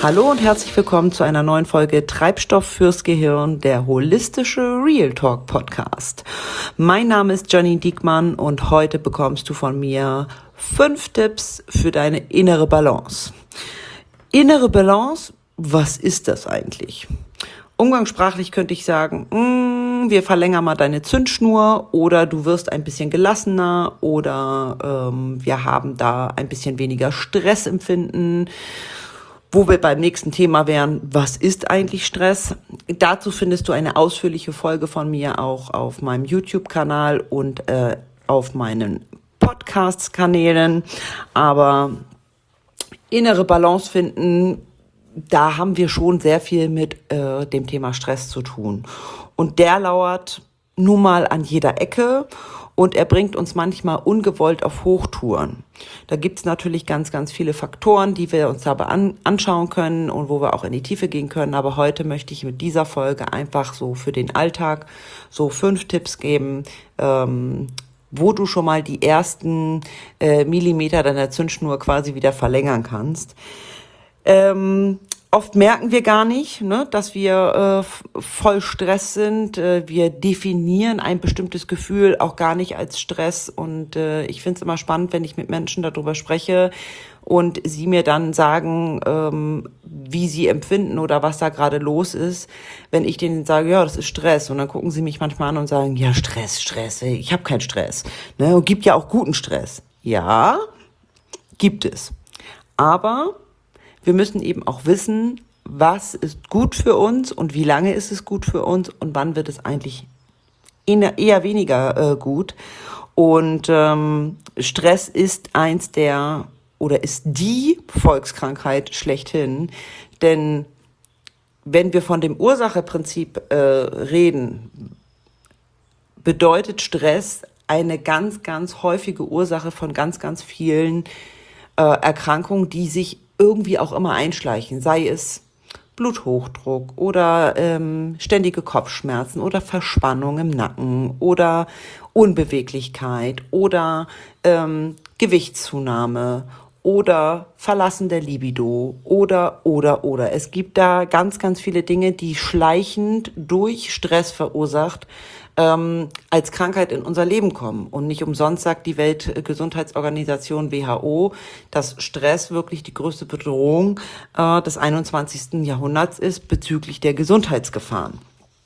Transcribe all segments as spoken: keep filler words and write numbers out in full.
Hallo und herzlich willkommen zu einer neuen Folge Treibstoff fürs Gehirn, der holistische Real Talk Podcast. Mein Name ist Janine Diekmann und heute bekommst du von mir fünf Tipps für deine innere Balance. Innere Balance, was ist das eigentlich? Umgangssprachlich könnte ich sagen, mm, wir verlängern mal deine Zündschnur oder du wirst ein bisschen gelassener oder ähm, wir haben da ein bisschen weniger Stressempfinden. Wo wir beim nächsten Thema wären, was ist eigentlich Stress? Dazu findest du eine ausführliche Folge von mir auch auf meinem YouTube-Kanal und äh, auf meinen Podcast-Kanälen. Aber innere Balance finden, da haben wir schon sehr viel mit äh, dem Thema Stress zu tun. Und der lauert nun mal an jeder Ecke. Und er bringt uns manchmal ungewollt auf Hochtouren. Da gibt's natürlich ganz, ganz viele Faktoren, die wir uns dabei an, anschauen können und wo wir auch in die Tiefe gehen können. Aber heute möchte ich mit dieser Folge einfach so für den Alltag so fünf Tipps geben, ähm, wo du schon mal die ersten äh, Millimeter deiner Zündschnur quasi wieder verlängern kannst. Ähm, Oft merken wir gar nicht, ne, dass wir äh, voll Stress sind. Äh, wir definieren ein bestimmtes Gefühl auch gar nicht als Stress. Und äh, ich finde es immer spannend, wenn ich mit Menschen darüber spreche und sie mir dann sagen, ähm, wie sie empfinden oder was da gerade los ist. Wenn ich denen sage, ja, das ist Stress. Und dann gucken sie mich manchmal an und sagen, ja, Stress, Stress, ey, ich habe keinen Stress. Ne, und gibt ja auch guten Stress. Ja, gibt es. Aber wir müssen eben auch wissen, was ist gut für uns und wie lange ist es gut für uns und wann wird es eigentlich eher weniger äh, gut. Und ähm, Stress ist eins der oder ist die Volkskrankheit schlechthin. Denn wenn wir von dem Ursacheprinzip äh, reden, bedeutet Stress eine ganz, ganz häufige Ursache von ganz, ganz vielen äh, Erkrankungen, die sich irgendwie auch immer einschleichen, sei es Bluthochdruck oder ähm, ständige Kopfschmerzen oder Verspannung im Nacken oder Unbeweglichkeit oder ähm, Gewichtszunahme oder Verlassen der Libido oder, oder, oder. Es gibt da ganz, ganz viele Dinge, die schleichend durch Stress verursacht ähm, als Krankheit in unser Leben kommen. Und nicht umsonst sagt die Weltgesundheitsorganisation W H O, dass Stress wirklich die größte Bedrohung äh, des einundzwanzigsten Jahrhunderts ist bezüglich der Gesundheitsgefahren.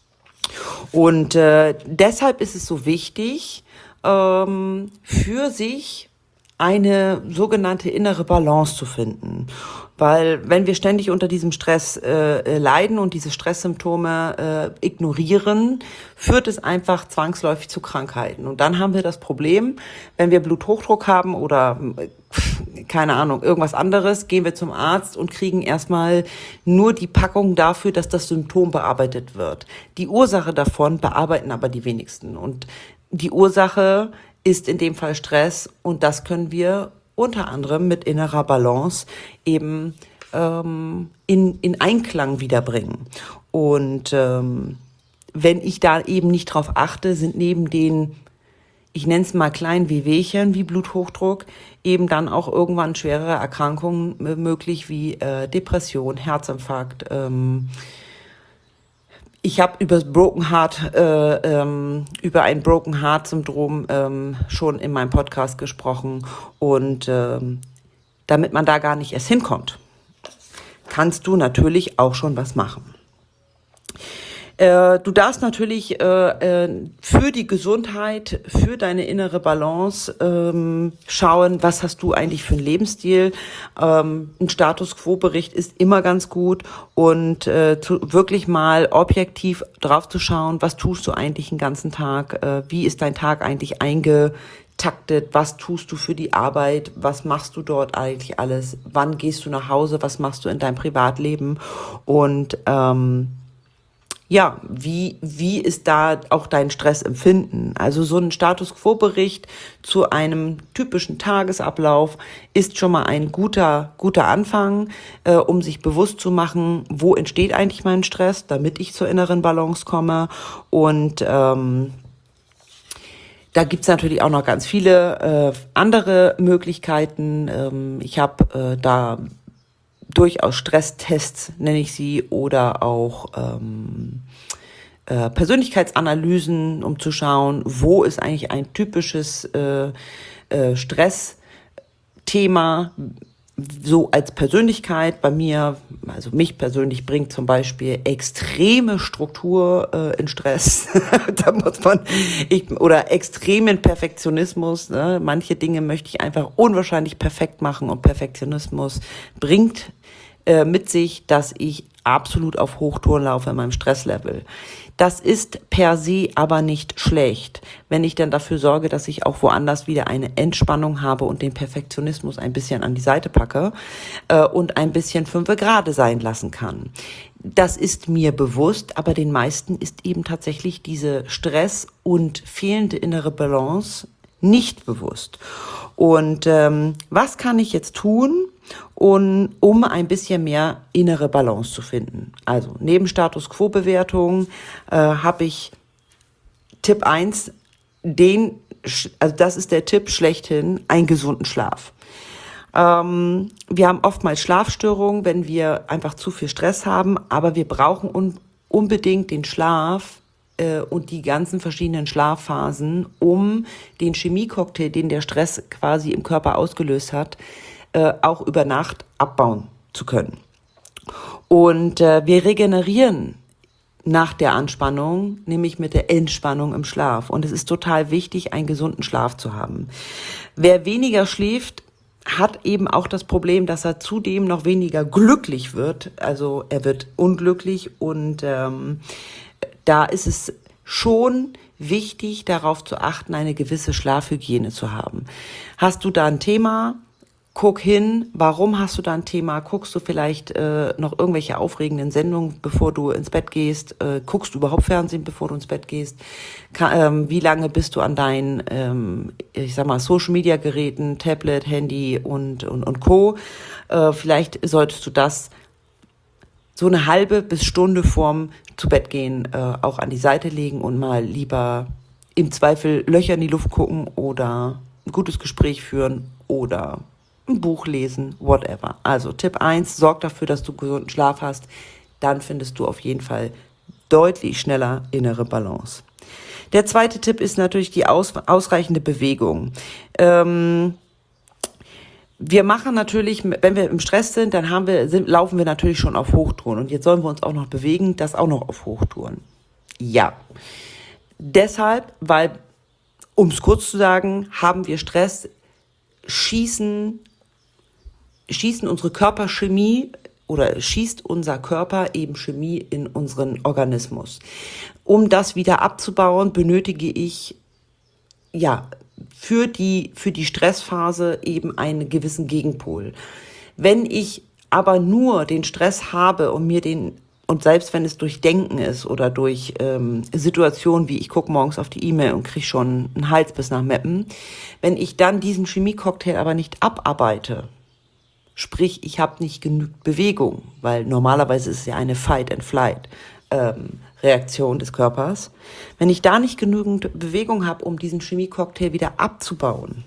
Und äh, deshalb ist es so wichtig, ähm, für sich eine sogenannte innere Balance zu finden. Weil wenn wir ständig unter diesem Stress äh, leiden und diese Stresssymptome äh, ignorieren, führt es einfach zwangsläufig zu Krankheiten. Und dann haben wir das Problem, wenn wir Bluthochdruck haben oder äh, keine Ahnung, irgendwas anderes, gehen wir zum Arzt und kriegen erstmal nur die Packung dafür, dass das Symptom bearbeitet wird. Die Ursache davon bearbeiten aber die wenigsten. Und die Ursache ist in dem Fall Stress und das können wir unter anderem mit innerer Balance eben ähm, in, in Einklang wiederbringen. Und ähm, wenn ich da eben nicht drauf achte, sind neben den, ich nenne es mal kleinen Wehwehchen wie Bluthochdruck, eben dann auch irgendwann schwerere Erkrankungen möglich wie äh, Depression, Herzinfarkt. Ähm, ich habe über das Broken Heart, äh, ähm, über ein Broken Heart Syndrom ähm, schon in meinem Podcast gesprochen und ähm, damit man da gar nicht erst hinkommt, kannst du natürlich auch schon was machen. Äh, du darfst natürlich äh, äh, für die Gesundheit, für deine innere Balance ähm, schauen, was hast du eigentlich für einen Lebensstil. Ähm, ein Status-Quo-Bericht ist immer ganz gut und äh, zu, wirklich mal objektiv drauf zu schauen, was tust du eigentlich den ganzen Tag, äh, wie ist dein Tag eigentlich eingetaktet, was tust du für die Arbeit, was machst du dort eigentlich alles, wann gehst du nach Hause, was machst du in deinem Privatleben und ähm, ja, wie, wie ist da auch dein Stressempfinden? Also so ein Status-Quo-Bericht zu einem typischen Tagesablauf ist schon mal ein guter, guter Anfang, äh, um sich bewusst zu machen, wo entsteht eigentlich mein Stress, damit ich zur inneren Balance komme. Und ähm, da gibt's natürlich auch noch ganz viele äh, andere Möglichkeiten. Ähm, ich habe äh, da durchaus Stresstests, nenne ich sie, oder auch ähm, äh, Persönlichkeitsanalysen, um zu schauen, wo ist eigentlich ein typisches äh, äh, Stressthema, so als Persönlichkeit. Bei mir, also mich persönlich bringt zum Beispiel extreme Struktur äh, in Stress. Da muss man, ich, oder extremen Perfektionismus. Ne? Manche Dinge möchte ich einfach unwahrscheinlich perfekt machen, und Perfektionismus bringt äh, mit sich, dass ich absolut auf Hochtouren laufe in meinem Stresslevel. Das ist per se aber nicht schlecht, wenn ich dann dafür sorge, dass ich auch woanders wieder eine Entspannung habe und den Perfektionismus ein bisschen an die Seite packe äh, und ein bisschen fünfe gerade sein lassen kann. Das ist mir bewusst, aber den meisten ist eben tatsächlich diese Stress und fehlende innere Balance nicht bewusst. Und ähm, was kann ich jetzt tun, und um ein bisschen mehr innere Balance zu finden? Also neben Status-Quo-Bewertung äh, habe ich Tipp eins, den, also das ist der Tipp schlechthin, einen gesunden Schlaf. Ähm, wir haben oftmals Schlafstörungen, wenn wir einfach zu viel Stress haben, aber wir brauchen un- unbedingt den Schlaf äh, und die ganzen verschiedenen Schlafphasen, um den Chemiecocktail, den der Stress quasi im Körper ausgelöst hat, äh, auch über Nacht abbauen zu können. Und äh, wir regenerieren nach der Anspannung, nämlich mit der Entspannung im Schlaf. Und es ist total wichtig, einen gesunden Schlaf zu haben. Wer weniger schläft, hat eben auch das Problem, dass er zudem noch weniger glücklich wird. Also er wird unglücklich, und ähm, da ist es schon wichtig, darauf zu achten, eine gewisse Schlafhygiene zu haben. Hast du da ein Thema? Guck hin, warum hast du da ein Thema? Guckst du vielleicht äh, noch irgendwelche aufregenden Sendungen, bevor du ins Bett gehst? Äh, guckst du überhaupt Fernsehen, bevor du ins Bett gehst? Ka- ähm, wie lange bist du an deinen, ähm, ich sag mal, Social-Media-Geräten, Tablet, Handy und, und, und Co.? Äh, vielleicht solltest du das so eine halbe bis Stunde vorm zu Bett gehen äh, auch an die Seite legen und mal lieber im Zweifel Löcher in die Luft gucken oder ein gutes Gespräch führen oder ein Buch lesen, whatever. Also Tipp eins, sorg dafür, dass du gesunden Schlaf hast. Dann findest du auf jeden Fall deutlich schneller innere Balance. Der zweite Tipp ist natürlich die aus, ausreichende Bewegung. Ähm, wir machen natürlich, wenn wir im Stress sind, dann haben wir, sind, laufen wir natürlich schon auf Hochtouren. Und jetzt sollen wir uns auch noch bewegen, das auch noch auf Hochtouren. Ja, deshalb, weil, um es kurz zu sagen, haben wir Stress, schießen schießen unsere Körperchemie oder schießt unser Körper eben Chemie in unseren Organismus. Um das wieder abzubauen, benötige ich ja für die für die Stressphase eben einen gewissen Gegenpol. Wenn ich aber nur den Stress habe und mir den und selbst wenn es durch Denken ist oder durch ähm, Situationen wie ich gucke morgens auf die E-Mail und kriege schon einen Hals bis nach Meppen, wenn ich dann diesen Chemiecocktail aber nicht abarbeite, sprich, ich habe nicht genügend Bewegung, weil normalerweise ist es ja eine Fight-and-Flight-Reaktion des Körpers. Wenn ich da nicht genügend Bewegung habe, um diesen Chemiecocktail wieder abzubauen,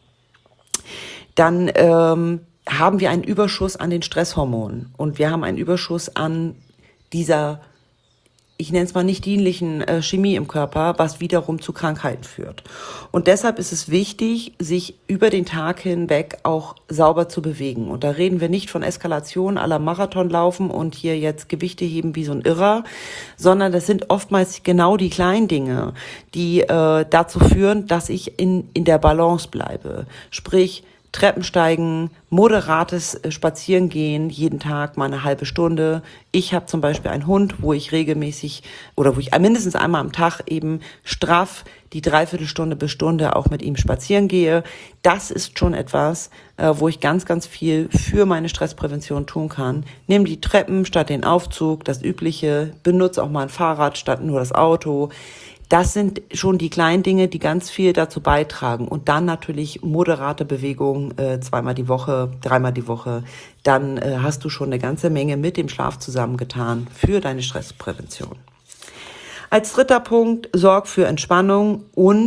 dann ähm, haben wir einen Überschuss an den Stresshormonen und wir haben einen Überschuss an dieser, ich nenne es mal nicht dienlichen äh, Chemie im Körper, was wiederum zu Krankheiten führt. Und deshalb ist es wichtig, sich über den Tag hinweg auch sauber zu bewegen. Und da reden wir nicht von Eskalation à la Marathon laufen und hier jetzt Gewichte heben wie so ein Irrer, sondern das sind oftmals genau die kleinen Dinge, die äh, dazu führen, dass ich in, in der Balance bleibe. Sprich, Treppensteigen, moderates Spazierengehen, jeden Tag mal eine halbe Stunde. Ich habe zum Beispiel einen Hund, wo ich regelmäßig oder wo ich mindestens einmal am Tag eben straff die Dreiviertelstunde bis Stunde auch mit ihm spazieren gehe. Das ist schon etwas, äh, wo ich ganz, ganz viel für meine Stressprävention tun kann. Nimm die Treppen statt den Aufzug, das Übliche. Benutze auch mal ein Fahrrad statt nur das Auto. Das sind schon die kleinen Dinge, die ganz viel dazu beitragen. Und dann natürlich moderate Bewegung, äh, zweimal die Woche, dreimal die Woche. Dann äh, hast du schon eine ganze Menge mit dem Schlaf zusammengetan für deine Stressprävention. Als dritter Punkt, sorg für Entspannung und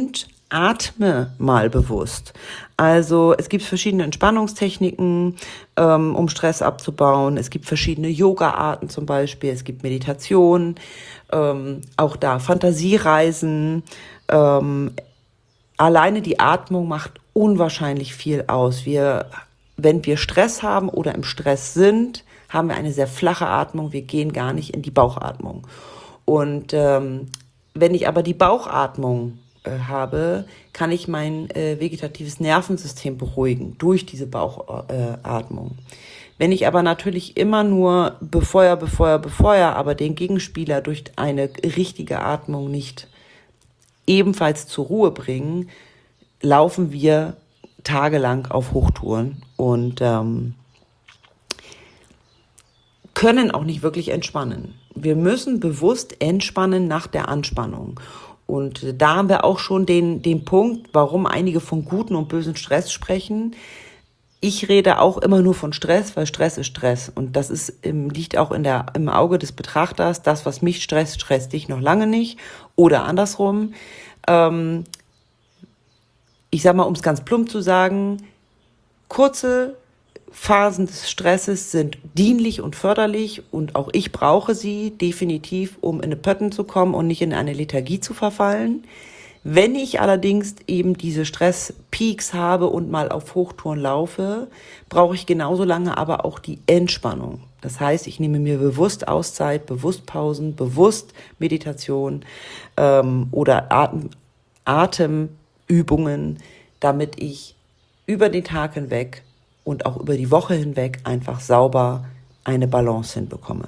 atme mal bewusst. Also es gibt verschiedene Entspannungstechniken, ähm, um Stress abzubauen. Es gibt verschiedene Yoga-Arten zum Beispiel. Es gibt Meditation, ähm, auch da Fantasiereisen. Ähm, alleine die Atmung macht unwahrscheinlich viel aus. Wir, wenn wir Stress haben oder im Stress sind, haben wir eine sehr flache Atmung. Wir gehen gar nicht in die Bauchatmung. Und ähm, wenn ich aber die Bauchatmung habe, kann ich mein äh, vegetatives Nervensystem beruhigen durch diese Bauchatmung. Äh, Wenn ich aber natürlich immer nur befeuer, befeuer, befeuer, aber den Gegenspieler durch eine richtige Atmung nicht ebenfalls zur Ruhe bringen, laufen wir tagelang auf Hochtouren und ähm, können auch nicht wirklich entspannen. Wir müssen bewusst entspannen nach der Anspannung. Und da haben wir auch schon den, den Punkt, warum einige von guten und bösen Stress sprechen. Ich rede auch immer nur von Stress, weil Stress ist Stress. Und das ist, liegt auch in der, im Auge des Betrachters. Das, was mich stresst, stresst dich noch lange nicht. Oder andersrum. Ähm, ich sag mal, um es ganz plump zu sagen, kurze Phasen des Stresses sind dienlich und förderlich und auch ich brauche sie definitiv, um in eine Pötten zu kommen und nicht in eine Lethargie zu verfallen. Wenn ich allerdings eben diese Stresspeaks habe und mal auf Hochtouren laufe, brauche ich genauso lange aber auch die Entspannung. Das heißt, ich nehme mir bewusst Auszeit, bewusst Pausen, bewusst Meditation ähm, oder Atem, Atemübungen, damit ich über den Tag hinweg und auch über die Woche hinweg einfach sauber eine Balance hinbekomme.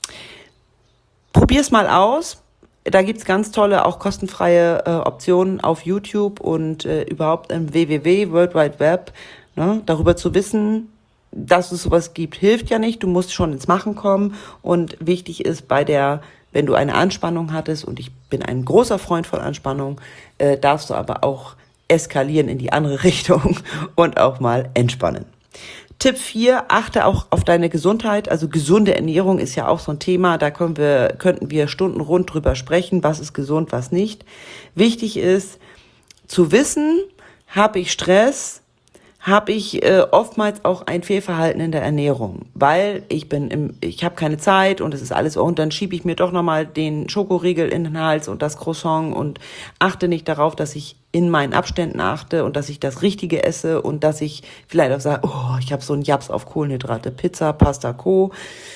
Probier's mal aus. Da gibt's ganz tolle, auch kostenfreie äh, Optionen auf YouTube und äh, überhaupt im W W W, World Wide Web. Ne? Darüber zu wissen, dass es sowas gibt, hilft ja nicht. Du musst schon ins Machen kommen. Und wichtig ist bei der, wenn du eine Anspannung hattest, und ich bin ein großer Freund von Anspannung, äh, darfst du aber auch eskalieren in die andere Richtung und auch mal entspannen. Tipp vier, achte auch auf deine Gesundheit. Also gesunde Ernährung ist ja auch so ein Thema. Da können wir, könnten wir stundenrund drüber sprechen, was ist gesund, was nicht. Wichtig ist zu wissen, habe ich Stress, habe ich äh, oftmals auch ein Fehlverhalten in der Ernährung, weil ich bin im, ich habe keine Zeit und es ist alles, und dann schiebe ich mir doch nochmal den Schokoriegel in den Hals und das Croissant und achte nicht darauf, dass ich in meinen Abständen achte und dass ich das Richtige esse und dass ich vielleicht auch sage, oh, ich habe so einen Japs auf Kohlenhydrate, Pizza, Pasta, Co.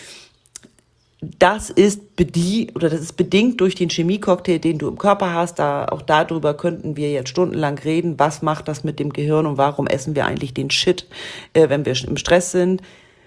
Das ist bedingt, oder das ist bedingt durch den Chemiecocktail, den du im Körper hast. Da, auch darüber könnten wir jetzt stundenlang reden. Was macht das mit dem Gehirn und warum essen wir eigentlich den Shit, äh, wenn wir im Stress sind?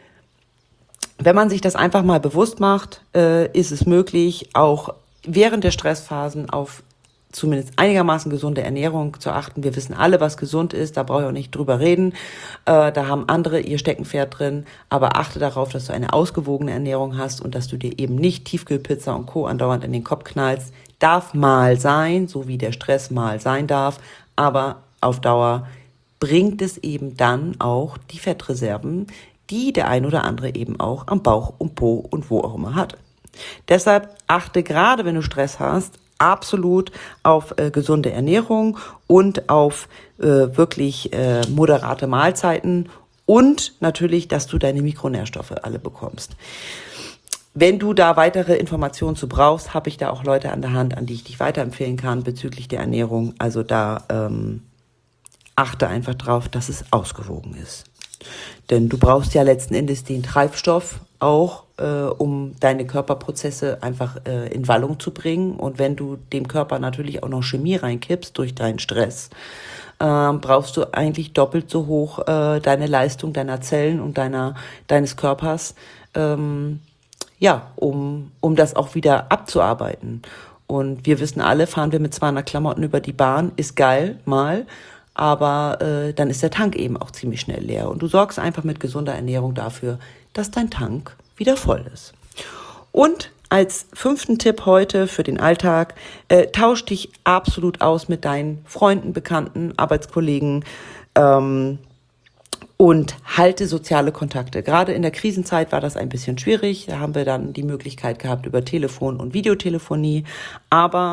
Wenn man sich das einfach mal bewusst macht, äh, ist es möglich, auch während der Stressphasen auf zumindest einigermaßen gesunde Ernährung zu achten. Wir wissen alle, was gesund ist, da brauche ich auch nicht drüber reden. Äh, da haben andere ihr Steckenpferd drin, aber achte darauf, dass du eine ausgewogene Ernährung hast und dass du dir eben nicht Tiefkühlpizza und Co. andauernd in den Kopf knallst. Darf mal sein, so wie der Stress mal sein darf, aber auf Dauer bringt es eben dann auch die Fettreserven, die der ein oder andere eben auch am Bauch und Po und wo auch immer hat. Deshalb achte gerade, wenn du Stress hast, absolut auf äh, gesunde Ernährung und auf äh, wirklich äh, moderate Mahlzeiten und natürlich, dass du deine Mikronährstoffe alle bekommst. Wenn du da weitere Informationen zu brauchst, habe ich da auch Leute an der Hand, an die ich dich weiterempfehlen kann bezüglich der Ernährung. Also da ähm, achte einfach drauf, dass es ausgewogen ist. Denn du brauchst ja letzten Endes den Treibstoff auch, äh, um deine Körperprozesse einfach äh, in Wallung zu bringen. Und wenn du dem Körper natürlich auch noch Chemie reinkippst durch deinen Stress, äh, brauchst du eigentlich doppelt so hoch äh, deine Leistung deiner Zellen und deiner deines Körpers, ähm, ja, um um das auch wieder abzuarbeiten. Und wir wissen alle, fahren wir mit zweihundert Klamotten über die Bahn, ist geil, mal. Aber äh, dann ist der Tank eben auch ziemlich schnell leer. Und du sorgst einfach mit gesunder Ernährung dafür, dass dein Tank wieder voll ist. Und als fünften Tipp heute für den Alltag, äh, tausch dich absolut aus mit deinen Freunden, Bekannten, Arbeitskollegen ähm, und halte soziale Kontakte. Gerade in der Krisenzeit war das ein bisschen schwierig. Da haben wir dann die Möglichkeit gehabt über Telefon und Videotelefonie. Aber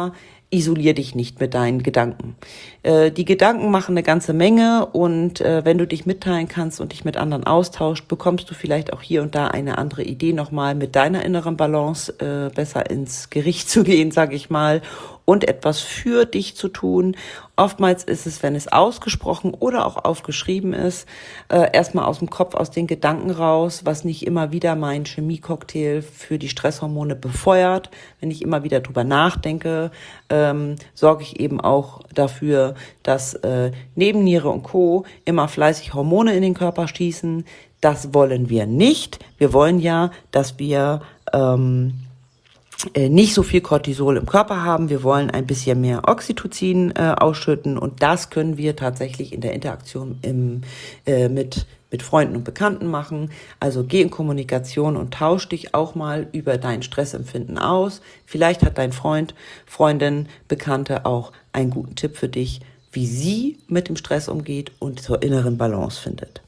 isolier dich nicht mit deinen Gedanken. Äh, die Gedanken machen eine ganze Menge und äh, wenn du dich mitteilen kannst und dich mit anderen austauscht, bekommst du vielleicht auch hier und da eine andere Idee nochmal mit deiner inneren Balance äh, besser ins Gericht zu gehen, sage ich mal, und etwas für dich zu tun. Oftmals ist es, wenn es ausgesprochen oder auch aufgeschrieben ist, äh, erstmal aus dem Kopf, aus den Gedanken raus, was nicht immer wieder mein Chemiecocktail für die Stresshormone befeuert. Wenn ich immer wieder drüber nachdenke, ähm, sorge ich eben auch dafür, dass äh, Nebenniere und Co. immer fleißig Hormone in den Körper schießen. Das wollen wir nicht. Wir wollen ja, dass wir ähm, nicht so viel Cortisol im Körper haben. Wir wollen ein bisschen mehr Oxytocin äh, ausschütten und das können wir tatsächlich in der Interaktion im, äh, mit, mit Freunden und Bekannten machen. Also geh in Kommunikation und tausch dich auch mal über dein Stressempfinden aus. Vielleicht hat dein Freund, Freundin, Bekannte auch einen guten Tipp für dich, wie sie mit dem Stress umgeht und zur inneren Balance findet.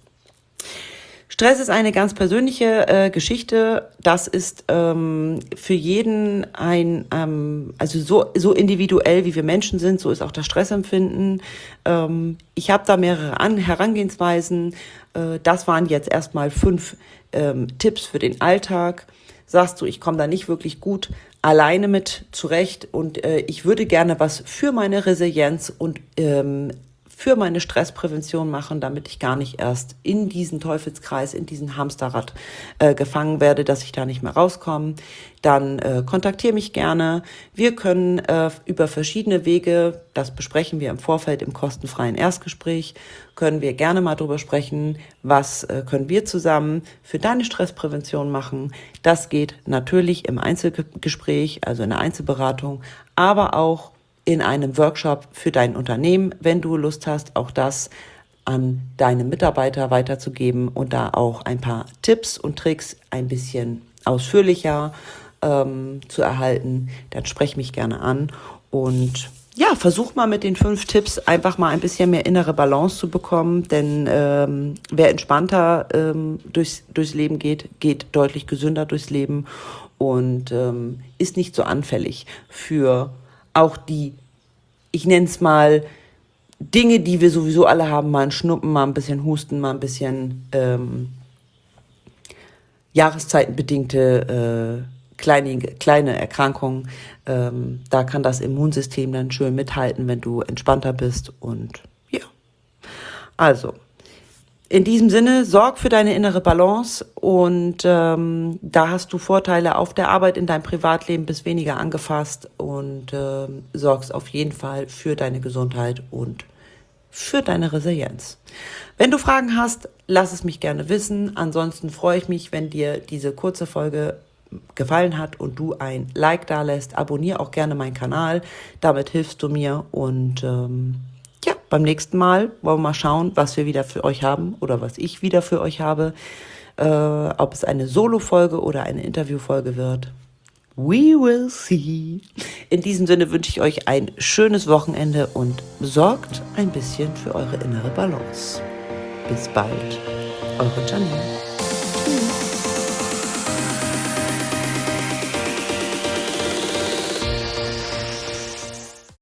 Stress ist eine ganz persönliche äh, Geschichte. Das ist ähm, für jeden ein, ähm, also so so individuell wie wir Menschen sind, so ist auch das Stressempfinden. Ähm, ich habe da mehrere An- Herangehensweisen. Äh, das waren jetzt erstmal fünf ähm, Tipps für den Alltag. Sagst du, ich komme da nicht wirklich gut alleine mit zurecht und äh, ich würde gerne was für meine Resilienz und ähm, für meine Stressprävention machen, damit ich gar nicht erst in diesen Teufelskreis, in diesen Hamsterrad äh, gefangen werde, dass ich da nicht mehr rauskomme, dann äh, kontaktiere mich gerne. Wir können äh, über verschiedene Wege, das besprechen wir im Vorfeld im kostenfreien Erstgespräch, können wir gerne mal drüber sprechen, was äh, können wir zusammen für deine Stressprävention machen. Das geht natürlich im Einzelgespräch, also in der Einzelberatung, aber auch in einem Workshop für dein Unternehmen, wenn du Lust hast, auch das an deine Mitarbeiter weiterzugeben und da auch ein paar Tipps und Tricks ein bisschen ausführlicher ähm, zu erhalten, dann sprech mich gerne an und ja, versuch mal mit den fünf Tipps einfach mal ein bisschen mehr innere Balance zu bekommen, denn ähm, wer entspannter ähm, durchs, durchs Leben geht, geht deutlich gesünder durchs Leben und ähm, ist nicht so anfällig für auch die, ich nenne es mal, Dinge, die wir sowieso alle haben, mal ein Schnuppen, mal ein bisschen Husten, mal ein bisschen ähm, jahreszeitenbedingte äh, kleine, kleine Erkrankungen. Ähm, da kann das Immunsystem dann schön mithalten, wenn du entspannter bist. Und ja, also in diesem Sinne, sorg für deine innere Balance und ähm, da hast du Vorteile auf der Arbeit, in deinem Privatleben, bist weniger angefasst und ähm, sorgst auf jeden Fall für deine Gesundheit und für deine Resilienz. Wenn du Fragen hast, lass es mich gerne wissen. Ansonsten freue ich mich, wenn dir diese kurze Folge gefallen hat und du ein Like da lässt. Abonniere auch gerne meinen Kanal, damit hilfst du mir und ähm, ja, beim nächsten Mal wollen wir mal schauen, was wir wieder für euch haben oder was ich wieder für euch habe. Äh, ob es eine Solo-Folge oder eine Interview-Folge wird. We will see. In diesem Sinne wünsche ich euch ein schönes Wochenende und sorgt ein bisschen für eure innere Balance. Bis bald. Eure Janine.